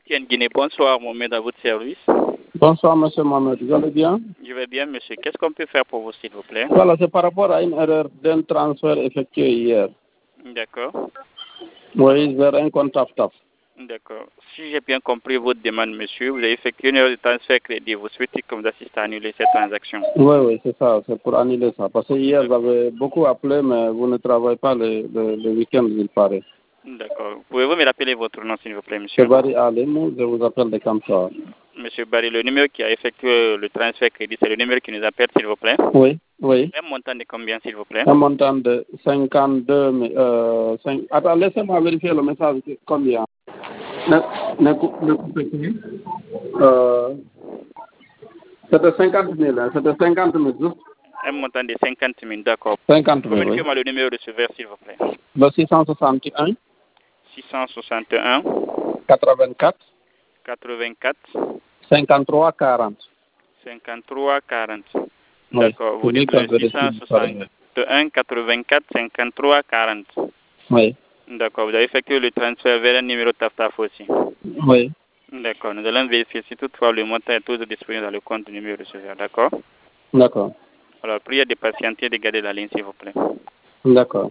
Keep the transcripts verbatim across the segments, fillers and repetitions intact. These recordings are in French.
T N Guinée, bonsoir Mohamed, à votre service. Bonsoir monsieur Mohamed, vous allez bien? Je vais bien monsieur. Qu'est-ce qu'on peut faire pour vous s'il vous plaît? Voilà, c'est par rapport à une erreur d'un transfert effectué hier. D'accord. Oui, vers un compte TAF-TAF. D'accord. Si j'ai bien compris votre demande monsieur, vous avez effectué une erreur de transfert crédit. Vous souhaitez que vous assistez à annuler cette transaction? Oui, oui, c'est ça, c'est pour annuler ça. Parce que hier, j'avais beaucoup appelé, mais vous ne travaillez pas le, le, le week-end, il paraît. D'accord. Pouvez-vous me rappeler votre nom s'il vous plaît monsieur? C'est Barry Alimou, je vous appelle de Kamsar. Monsieur Barry, le numéro qui a effectué le transfert crédit, c'est le numéro qui nous appelle s'il vous plaît? Oui, oui. Un montant de combien s'il vous plaît? Un montant de cinquante-deux mille. Euh, cinq... Attends, laissez-moi vérifier le message. Combien? Ne, ne, ne coupez plus. Euh, c'était cinquante mille, hein? C'était cinquante mille juste. Un montant de cinquante mille, d'accord. cinquante mille, oui. Communiquez-moi le numéro de receveur s'il vous plaît. Le six cent soixante et un. six cent soixante et un. quatre-vingt-quatre. quatre-vingt-quatre. cinquante-trois quarante. cinquante-trois quarante. Oui. D'accord. Vous dites le six cent soixante et un, quatre-vingt-quatre, cinquante-trois quarante. Oui. D'accord. Vous avez effectué le transfert vers un numéro TAF-TAF aussi. Oui. D'accord. Nous allons vérifier si toutefois le montant est toujours disponible dans le compte du numéro receveur. D'accord. D'accord. Alors, priez de patienter et de garder la ligne, s'il vous plaît. D'accord.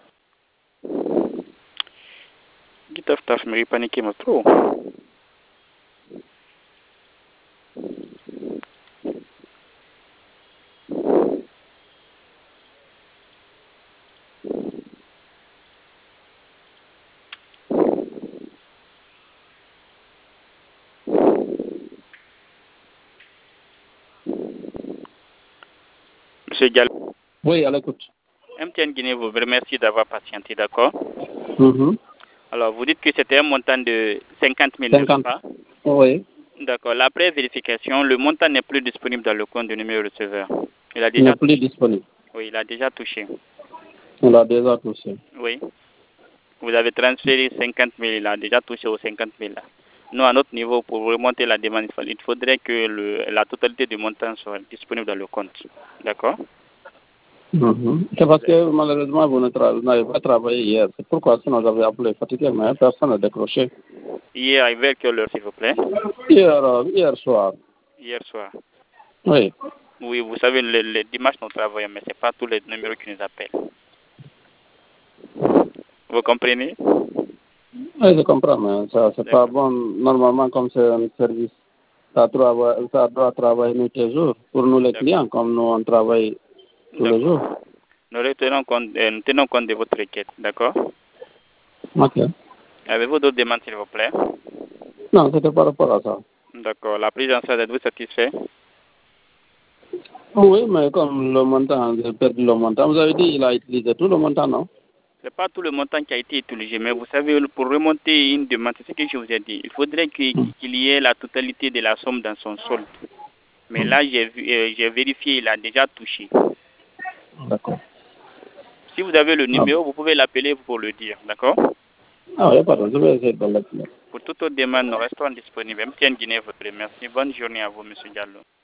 TAF-TAF me paniquer mon trop. Monsieur Diallo. Oui, à l'écoute. M T N Guinée vous remercie d'avoir patienté, d'accord? Mm-hmm. Alors, vous dites que c'était un montant de cinquante mille, cinquante. n'est-ce pas? Oui. D'accord. Après vérification, le montant n'est plus disponible dans le compte du numéro receveur. Il a Il déjà n'est plus disponible. Oui, il a déjà touché. Il a déjà touché. Oui. Vous avez transféré cinquante mille, il a déjà touché aux cinquante mille. Nous, à notre niveau, pour remonter la demande, il faudrait que le, la totalité du montant soit disponible dans le compte. D'accord? Mm-hmm. C'est parce que malheureusement, vous n'avez pas travaillé hier. C'est pourquoi sinon j'avais appelé fatigué, mais personne n'a décroché. Hier, à vers quelle heure, s'il vous plaît? Hier, euh, hier soir. Hier soir. Oui. Oui, vous savez, le, le dimanche, nous travaillons, mais ce n'est pas tous les numéros qui nous appellent. Vous comprenez? Oui, je comprends, mais ça, c'est pas bon. Normalement, comme c'est un service, ça, travaille, ça doit travailler nuit et jour. Pour nous, les clients, comme nous, on travaille tous les jours. Nous retenons compte, euh, nous tenons compte de votre requête, d'accord? Ok. Avez-vous d'autres demandes, s'il vous plaît? Non, c'était par rapport à ça. D'accord. La prise en charge, êtes-vous satisfait? Oui, mais comme le montant, j'ai perdu le montant. Vous avez dit qu'il a utilisé tout le montant, non? Ce n'est pas tout le montant qui a été utilisé, mais vous savez, pour remonter une demande, c'est ce que je vous ai dit. Il faudrait qu'il Hmm. qu'il y ait la totalité de la somme dans son solde. Mais là, j'ai euh, vérifié, il a déjà touché. D'accord. Si vous avez le numéro, Ah. vous pouvez l'appeler pour le dire, d'accord? Ah oui, pardon, je vais essayer de l'appeler. Pour toute autre demande, nous restons disponibles. M T N Guinée vous remercie. Bonne journée à vous, M. Diallo.